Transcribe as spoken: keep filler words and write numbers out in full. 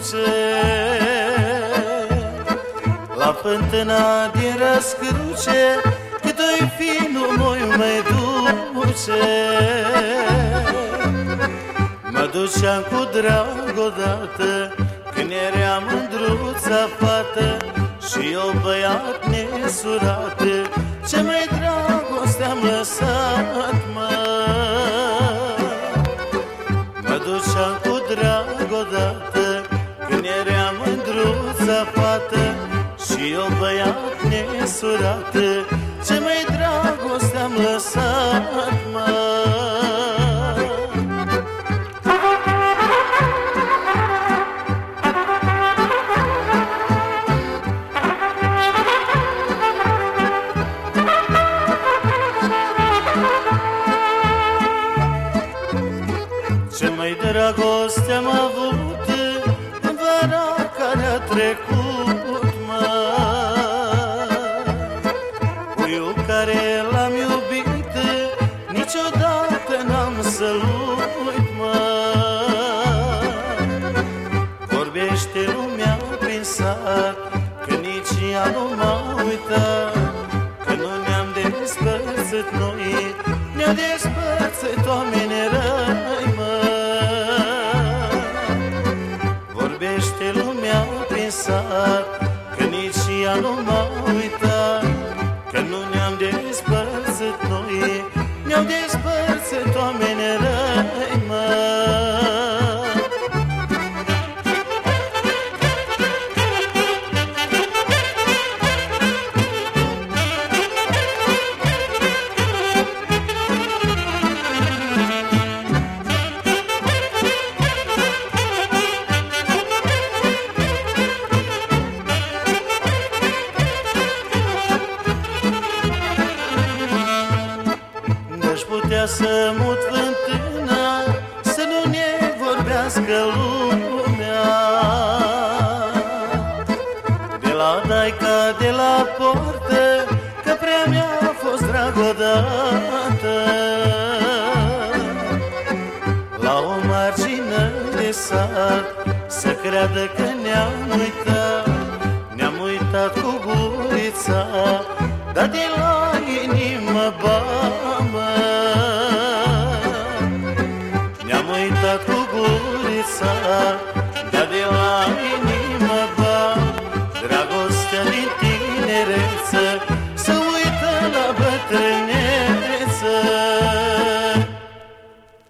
dulce. La fântâna din Răscruce, cât o-i fi, nu mă mai duce. Mă duceam cu drag odată, când eram mândruța fată și eu băiat nesurat. Ce mai dragoste am lăsat, mă. Mă duceam cu drag odată, când eram mândruța fată și eu băiat nesurat. Ce mai dragoste am lăsat, mă. Ce mai dragoste am avut în vara care a trecut, mă. Puiul care l-am iubit niciodată n-am să-l uit, mă. Vorbește lumea prin sat că nici ea nu m-a uitat, că nu ne-am despărțit noi, ne-au despărțit oameni răi, mă. Vorbește lumea prin sat că nici ea nu m-a uitat, că nu ne-am despărțit noi, ne-au despărțit oameni răi, mă. Putea să mut fântâna, să nu ne vorbească lumea. De la daica, de la portă, că prea mi-a fost drag odată. La o margină de sat, să creadă că ne-am uitat, ne-am uitat cu gurița, dar de la inimă bamă. Ne-am uitat cu gurița, dar de la inimă